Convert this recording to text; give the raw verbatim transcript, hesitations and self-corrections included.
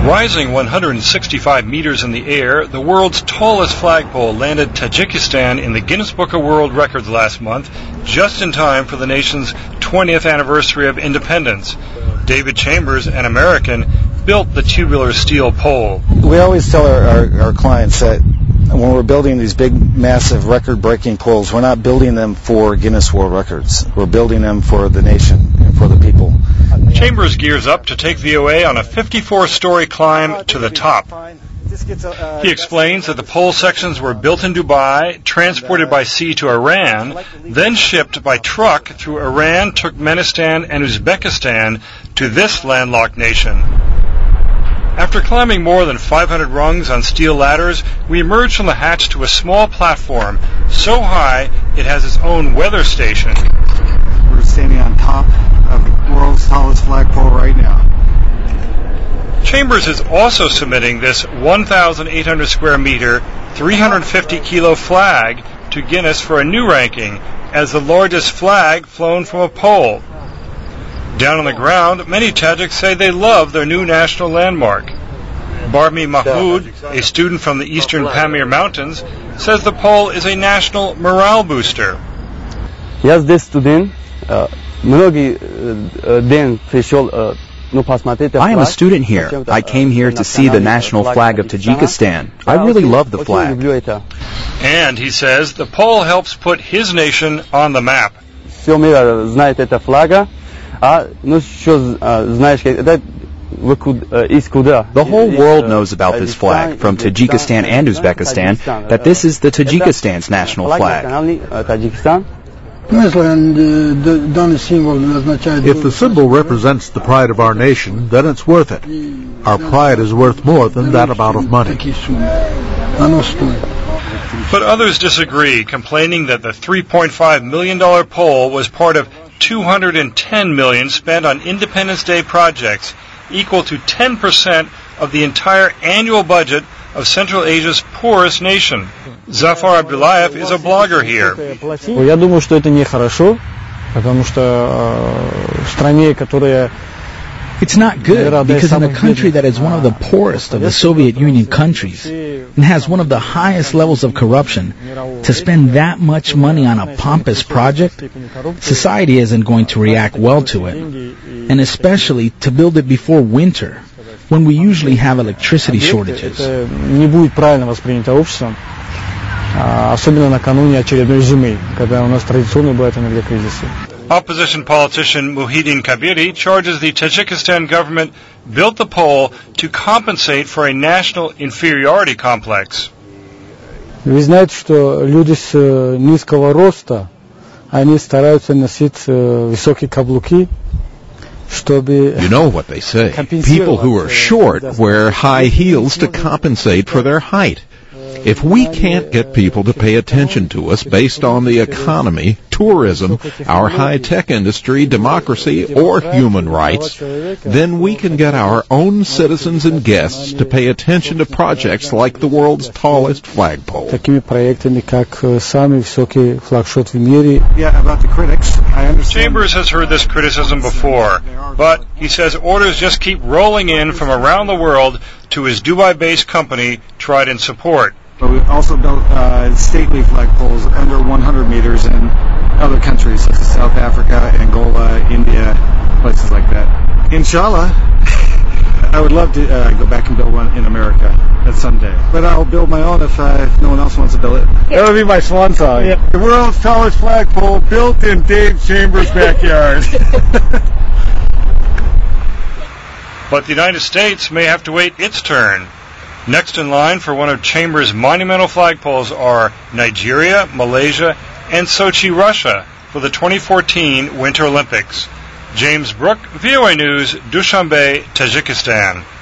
Rising one hundred sixty-five meters in the air, the world's tallest flagpole landed Tajikistan in the Guinness Book of World Records last month, just in time for the nation's twentieth anniversary of independence. David Chambers, an American, built the tubular steel pole. We always tell our, our, our clients that when we're building these big, massive, record-breaking poles, we're not building them for Guinness World Records. We're building them for the nation and for the people. Chambers gears up to take V O A on a fifty-four story climb to the top. He explains that the pole sections were built in Dubai, transported by sea to Iran, then shipped by truck through Iran, Turkmenistan, and Uzbekistan to this landlocked nation. After climbing more than five hundred rungs on steel ladders, we emerge from the hatch to a small platform, so high it has its own weather station. We're standing on top of the world's tallest flagpole right now. Chambers is also submitting this one thousand eight hundred square meter, three hundred fifty kilo flag to Guinness for a new ranking as the largest flag flown from a pole. Down on the ground, many Tajiks say they love their new national landmark. Barmi Mahmood, a student from the eastern Pamir Mountains, says the pole is a national morale booster. Я здесь студент, многие день пришел. I am a student here. I came here to see the national flag of Tajikistan. I really love the flag. And, he says, the pole helps put his nation on the map. Все мир знает эта флага, а ну что знаешь, это из куда? The whole world knows about this flag, from Tajikistan and Uzbekistan, that this is the Tajikistan's national flag. If the symbol represents the pride of our nation, then it's worth it. Our pride is worth more than that amount of money. But others disagree, complaining that the three point five million dollars pole was part of two hundred ten million dollars spent on Independence Day projects, equal to ten percent of the entire annual budget of Central Asia's poorest nation. Zafar Abdullayev is a blogger here. Я думаю, что это нехорошо, потому что в стране, которая It's not good, because in a country that is one of the poorest of the Soviet Union countries and has one of the highest levels of corruption, to spend that much money on a pompous project, society isn't going to react well to it, and especially to build it before winter, when we usually have electricity shortages. Не будет правильно воспринято обществом, особенно накануне очередной зимы, когда у нас традиционно бывает энергокризисы. Opposition politician Muhyiddin Kabiri charges the Tajikistan government built the pole to compensate for a national inferiority complex. Вы знаете, что люди с низкого роста, они стараются носить высокие каблуки, чтобы... You know what they say. People who are short wear high heels to compensate for their height. If we can't get people to pay attention to us based on the economy, tourism, our high-tech industry, democracy, or human rights, then we can get our own citizens and guests to pay attention to projects like the world's tallest flagpole. Такими проектами, как самый высокий флагшот в мире. Yeah, about the critics, I understand. Chambers has heard this criticism before, but he says orders just keep rolling in from around the world to his Dubai-based company, Trident Support. But we also built uh, stately flagpoles under one hundred meters in other countries such as South Africa, Angola, India, places like that. Inshallah, I would love to uh, go back and build one in America at someday. But I'll build my own if, uh, if no one else wants to build it. That would be my swan song. Yeah. The world's tallest flagpole built in Dave Chambers' backyard. But the United States may have to wait its turn. Next in line for one of Chambers' monumental flagpoles are Nigeria, Malaysia, and Sochi, Russia, for the twenty fourteen Winter Olympics. James Brook, V O A News, Dushanbe, Tajikistan.